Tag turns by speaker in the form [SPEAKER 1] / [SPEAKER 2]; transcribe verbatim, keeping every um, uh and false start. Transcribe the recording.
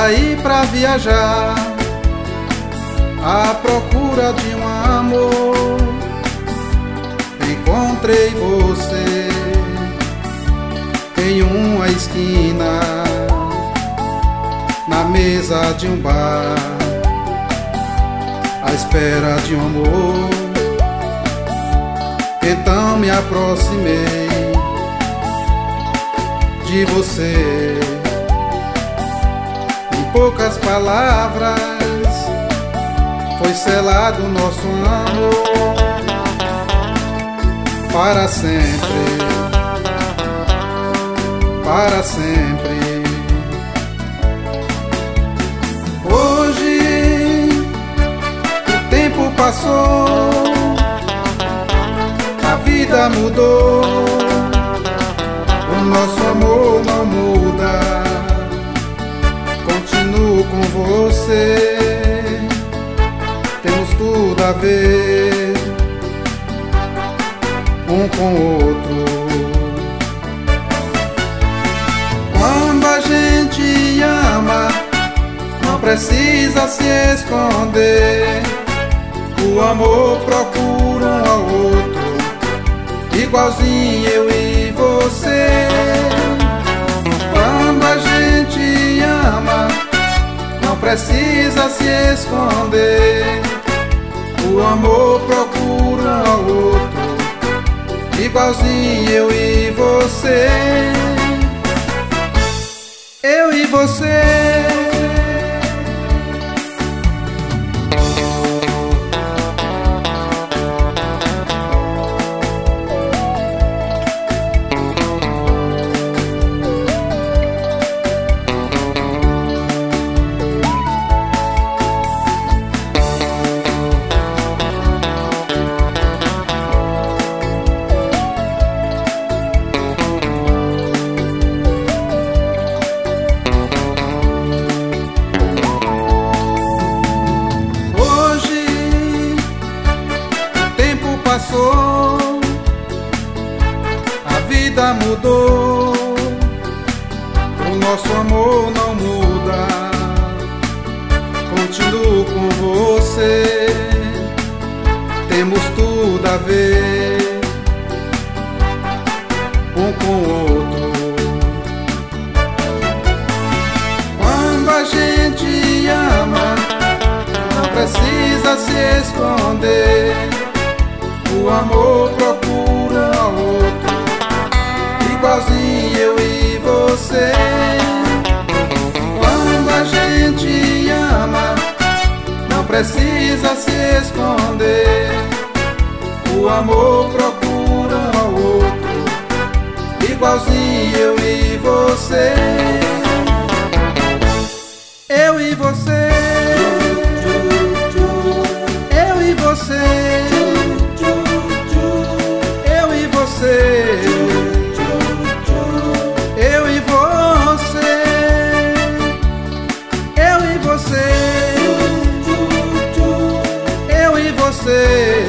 [SPEAKER 1] Saí pra viajar à procura de um amor. Encontrei você em uma esquina, na mesa de um bar, à espera de um amor. Então me aproximei de você. Em poucas palavras foi selado nosso amor para sempre, para sempre. Hoje o tempo passou, a vida mudou, o nosso amor não muda. Continuo com você, temos tudo a ver um com o outro. Quando a gente ama, não precisa se esconder. O amor procura um ao outro, igualzinho eu e você. Quando a gente ama, não precisa se esconder. O amor procura um ao outro, igualzinho eu e você. Eu e você. Passou, a vida mudou, o nosso amor não muda. Continuo com você, temos tudo a ver um com o outro. Quando a gente ama, não precisa se esconder. O amor procura um ao outro, igualzinho eu e você. Quando a gente ama, não precisa se esconder. O amor procura um ao outro, igualzinho eu e você. Eu e você. Eu e você. Eu e você, eu e você, eu e você.